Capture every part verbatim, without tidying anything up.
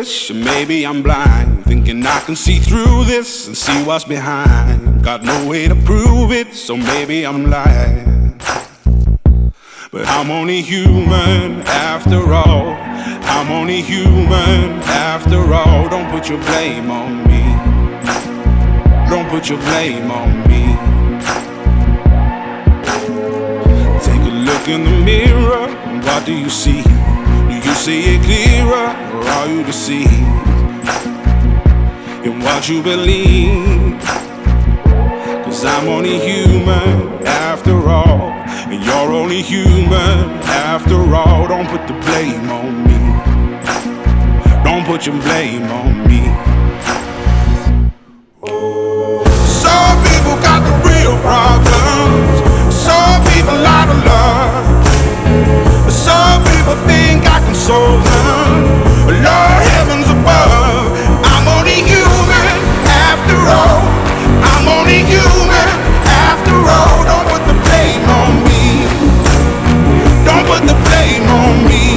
foolish, or maybe I'm blind, thinking I can see through this and see what's behind. Got no way to prove it, so maybe I'm lying. But I'm only human after all. I'm only human after all. Don't put your blame on me. Don't put your blame on me. Take a look in the mirror, what do you see? Do you see it clearer, or are you deceived in what you believe? Cause I'm only human after all, and you're only human after all. Don't put the blame on me. Don't put your blame on me. Some people got the real problems. Some people out of love. Some people think I can solve them. Lord heavens above, I'm only human after all. I'm only human after all. Don't put the blame on me. Don't put the blame on me.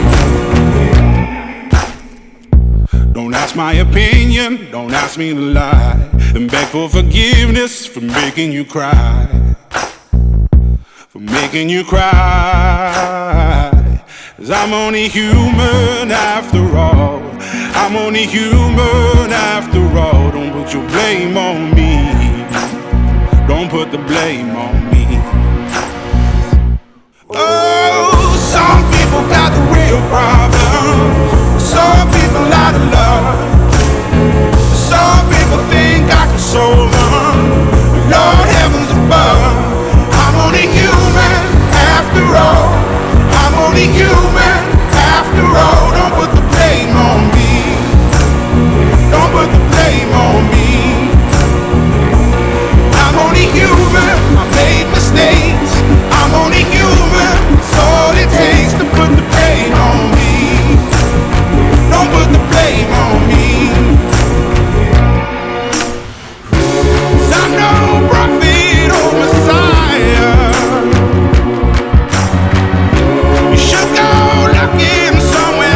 Don't ask my opinion, don't ask me to lie, and beg for forgiveness for making you cry. For making you cry. Cause I'm only human after all. I'm only human after all. Don't put your blame on me. Don't put the blame on me. Oh, some people got the real problems. Some people out of love. Some people think I can solve them. Lord heavens above, I'm only human after all. I'm only human after all. Don't put the blame on me. Don't put the blame on me. I'm only human, I made mistakes. I'm only human, it's all it takes to put the blame on me. Don't put the blame on me. Cause I'm no prophet or Messiah. You should go looking somewhere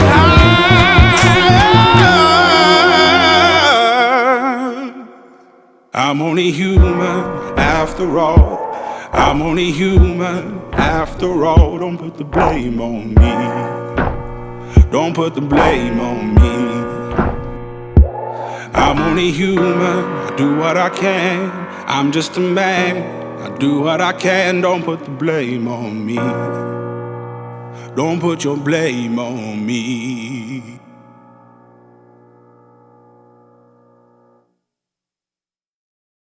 higher. I'm only human after all. I'm only human after all. Don't put the blame on me. Don't put the blame on me. I'm only human, I do what I can. I'm just a man, I do what I can. Don't put the blame on me. Don't put your blame on me.